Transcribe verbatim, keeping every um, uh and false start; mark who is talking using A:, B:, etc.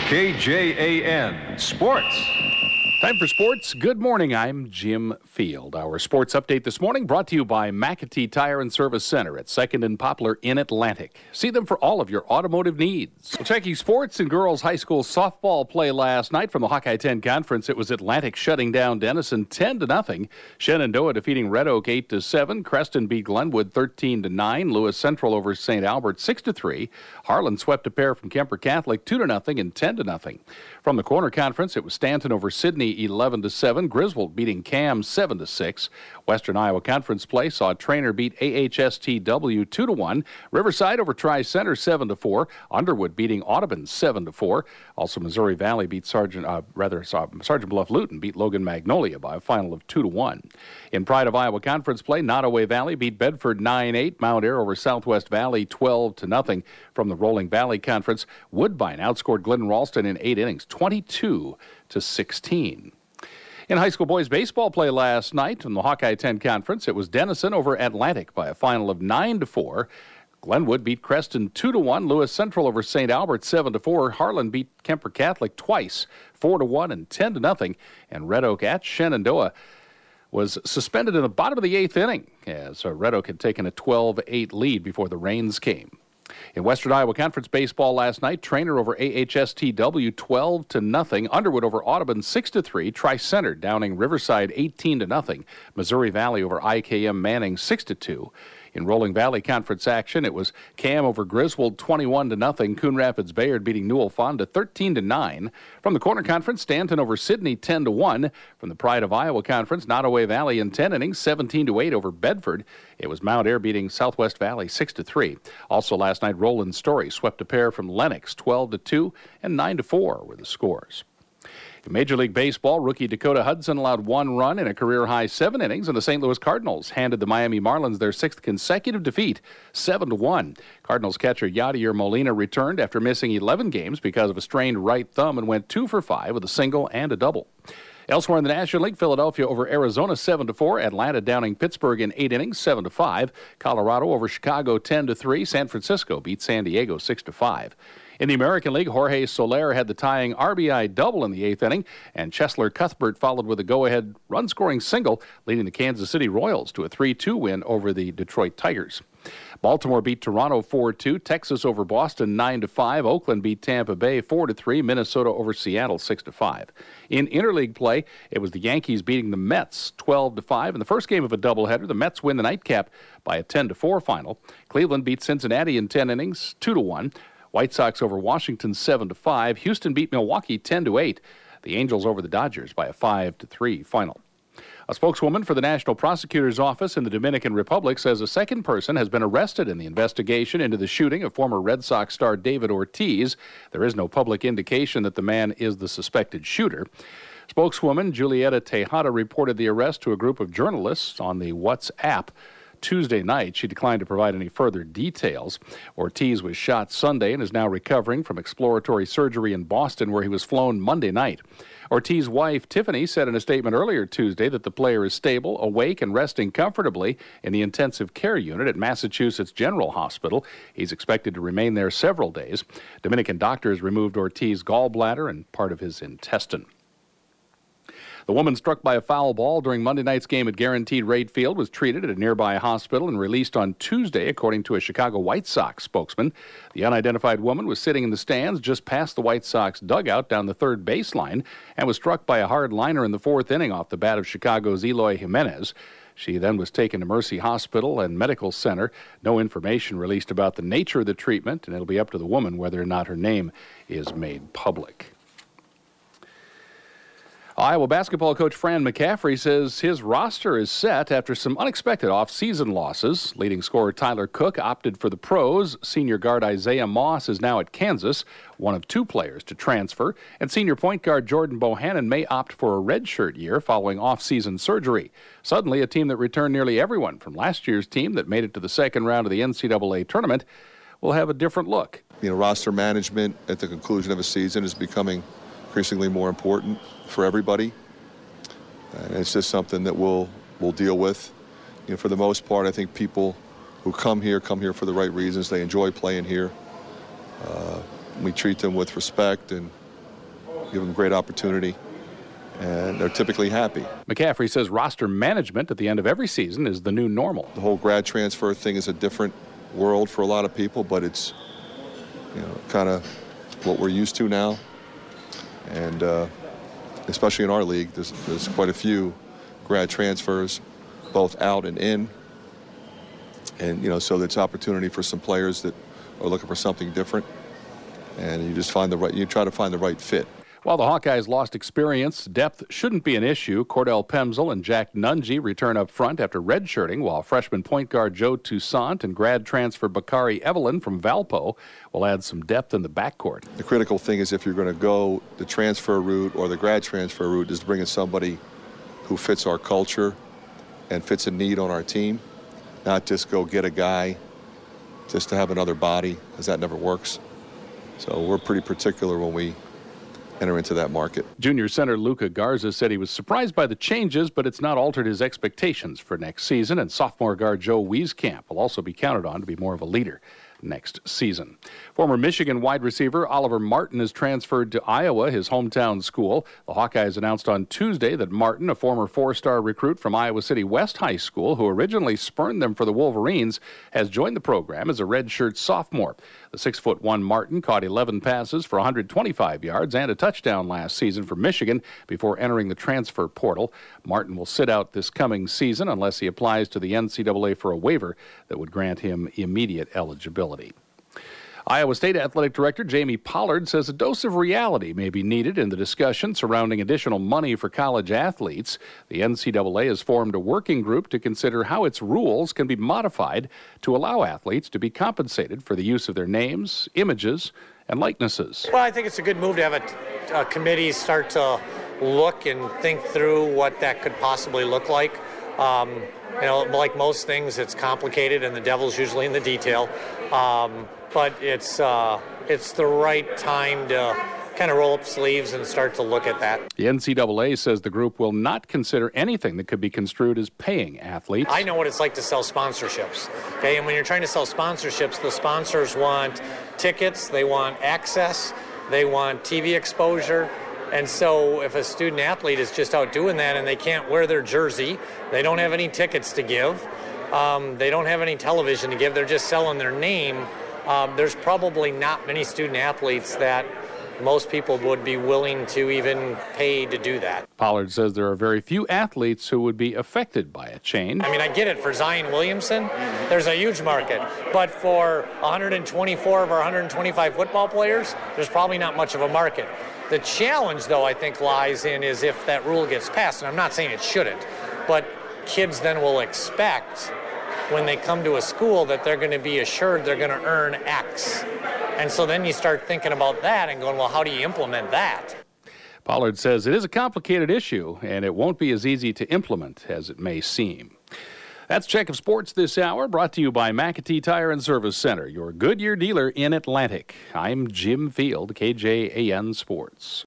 A: K J A N Sports.
B: Time for sports. Good morning. I'm Jim Field. Our sports update this morning brought to you by McAtee Tire and Service Center at second and Poplar in Atlantic. See them for all of your automotive needs. Well, checking sports and girls high school softball play last night from the Hawkeye ten Conference. It was Atlantic shutting down Denison ten to nothing. Shenandoah defeating Red Oak eight to seven. Creston beat Glenwood thirteen to nine. Lewis Central over Saint Albert six to three. Harlan swept a pair from Kemper Catholic two to nothing and ten to nothing. From the Corner Conference, it was Stanton over Sidney eleven to seven. Griswold beating Cam seven to six. Western Iowa Conference play saw Trainer beat A H S T W two to one. Riverside over Tri-Center seven to four. Underwood beating Audubon seven to four. Also, Missouri Valley beat Sergeant, uh, rather, uh, Sergeant Bluff-Luton beat Logan Magnolia by a final of two to one. In Pride of Iowa Conference play, Nottoway Valley beat Bedford nine eight. Mount Ayr over Southwest Valley twelve to nothing. From the Rolling Valley Conference, Woodbine outscored Glidden Ralston in eight innings, twenty-two to sixteen. In high school boys baseball play last night in the Hawkeye ten Conference, it was Denison over Atlantic by a final of nine to four. Glenwood beat Creston two to one. Lewis Central over Saint Albert seven to four. Harlan beat Kemper Catholic twice, four to one and ten to nothing. And Red Oak at Shenandoah was suspended in the bottom of the eighth inning as Red Oak had taken a twelve eight lead before the rains came. In Western Iowa Conference baseball last night, Trainer over A H S T W twelve to nothing. Underwood over Audubon six to three. Tri-Center downing Riverside eighteen to nothing. Missouri Valley over I K M Manning six to two. In Rolling Valley Conference action, it was Cam over Griswold twenty-one to nothing. Coon Rapids Bayard beating Newell Fonda thirteen to nine. From the Corner Conference, Stanton over Sidney ten to one. From the Pride of Iowa Conference, Nottoway Valley in ten innings seventeen to eight over Bedford. It was Mount Ayr beating Southwest Valley six to three. Also last night, Roland Story swept a pair from Lennox twelve to two and nine to four were the scores. In Major League Baseball, rookie Dakota Hudson allowed one run in a career-high seven innings, and the Saint Louis Cardinals handed the Miami Marlins their sixth consecutive defeat, seven to one. Cardinals catcher Yadier Molina returned after missing eleven games because of a strained right thumb and went two for five with a single and a double. Elsewhere in the National League, Philadelphia over Arizona seven to four. Atlanta downing Pittsburgh in eight innings seven to five. Colorado over Chicago ten to three. San Francisco beat San Diego six to five. In the American League, Jorge Soler had the tying R B I double in the eighth inning, and Chesler Cuthbert followed with a go-ahead run-scoring single, leading the Kansas City Royals to a three two win over the Detroit Tigers. Baltimore beat Toronto four two, Texas over Boston nine to five, Oakland beat Tampa Bay four to three, Minnesota over Seattle six to five. In interleague play, it was the Yankees beating the Mets twelve to five. In the first game of a doubleheader, the Mets win the nightcap by a ten to four final. Cleveland beat Cincinnati in ten innings two to one. White Sox over Washington seven to five. Houston beat Milwaukee ten to eight. The Angels over the Dodgers by a five to three final. A spokeswoman for the National Prosecutor's Office in the Dominican Republic says a second person has been arrested in the investigation into the shooting of former Red Sox star David Ortiz. There is no public indication that the man is the suspected shooter. Spokeswoman Julieta Tejada reported the arrest to a group of journalists on the WhatsApp Tuesday night. She declined to provide any further details. Ortiz was shot Sunday and is now recovering from exploratory surgery in Boston, where he was flown Monday night. Ortiz's wife, Tiffany, said in a statement earlier Tuesday that the player is stable, awake, and resting comfortably in the intensive care unit at Massachusetts General Hospital. He's expected to remain there several days. Dominican doctors removed Ortiz's gallbladder and part of his intestine. The woman struck by a foul ball during Monday night's game at Guaranteed Rate Field was treated at a nearby hospital and released on Tuesday, according to a Chicago White Sox spokesman. The unidentified woman was sitting in the stands just past the White Sox dugout down the third baseline and was struck by a hard liner in the fourth inning off the bat of Chicago's Eloy Jimenez. She then was taken to Mercy Hospital and Medical Center. No information released about the nature of the treatment, and it'll be up to the woman whether or not her name is made public. Iowa basketball coach Fran McCaffrey says his roster is set after some unexpected off-season losses. Leading scorer Tyler Cook opted for the pros. Senior guard Isaiah Moss is now at Kansas, one of two players to transfer. And senior point guard Jordan Bohannon may opt for a redshirt year following off-season surgery. Suddenly, a team that returned nearly everyone from last year's team that made it to the second round of the N C double A tournament will have a different look.
C: You know, roster management at the conclusion of a season is becoming increasingly more important for everybody, and it's just something that we'll we'll deal with. You know, for the most part, I think people who come here come here for the right reasons. They enjoy playing here. Uh, we treat them with respect, and give them great opportunity, and they're typically happy.
B: McCaffrey says roster management at the end of every season is the new normal.
C: The whole grad transfer thing is a different world for a lot of people, but it's, you know, kind of what we're used to now. And uh, especially in our league, there's, there's quite a few grad transfers, both out and in. And, you know, so it's opportunity for some players that are looking for something different. And you just find the right, you try to find the right fit.
B: While the Hawkeyes lost experience, depth shouldn't be an issue. Cordell Pemsel and Jack Nunge return up front after redshirting, while freshman point guard Joe Toussaint and grad transfer Bakari Evelyn from Valpo will add some depth in the backcourt.
C: The critical thing is if you're going to go the transfer route or the grad transfer route is to bring in somebody who fits our culture and fits a need on our team, not just go get a guy just to have another body, because that never works. So we're pretty particular when we enter into that market.
B: Junior center Luca Garza said he was surprised by the changes, but it's not altered his expectations for next season. And sophomore guard Joe Wieskamp will also be counted on to be more of a leader next season. Former Michigan wide receiver Oliver Martin is transferred to Iowa, his hometown school. The Hawkeyes announced on Tuesday that Martin, a former four-star recruit from Iowa City West High School, who originally spurned them for the Wolverines, has joined the program as a redshirt sophomore. The six foot one Martin caught eleven passes for one hundred twenty-five yards and a touchdown last season for Michigan before entering the transfer portal. Martin will sit out this coming season unless he applies to the N C double A for a waiver that would grant him immediate eligibility. Iowa State Athletic Director Jamie Pollard says a dose of reality may be needed in the discussion surrounding additional money for college athletes. The N C double A has formed a working group to consider how its rules can be modified to allow athletes to be compensated for the use of their names, images, and likenesses.
D: Well, I think it's a good move to have a, a committee start to look and think through what that could possibly look like. Um, you know, like most things, it's complicated, and the devil's usually in the detail. Um, but it's uh, it's the right time to kind of roll up sleeves and start to look at that.
B: The N C double A says the group will not consider anything that could be construed as paying athletes.
D: I know what it's like to sell sponsorships, okay? And when you're trying to sell sponsorships, the sponsors want tickets, they want access, they want T V exposure. And so if a student athlete is just out doing that and they can't wear their jersey, they don't have any tickets to give, um, they don't have any television to give, they're just selling their name, um, there's probably not many student athletes that most people would be willing to even pay to do that.
B: Pollard says there are very few athletes who would be affected by a change.
D: I mean, I get it. For Zion Williamson, there's a huge market. But for one hundred twenty-four of our one hundred twenty-five football players, there's probably not much of a market. The challenge, though, I think lies in is if that rule gets passed, and I'm not saying it shouldn't, but kids then will expect when they come to a school that they're going to be assured they're going to earn X. And so then you start thinking about that and going, well, how do you implement that?
B: Pollard says it is a complicated issue, and it won't be as easy to implement as it may seem. That's Check of Sports this hour, brought to you by McAtee Tire and Service Center, your Goodyear dealer in Atlantic. I'm Jim Field, K J A N Sports.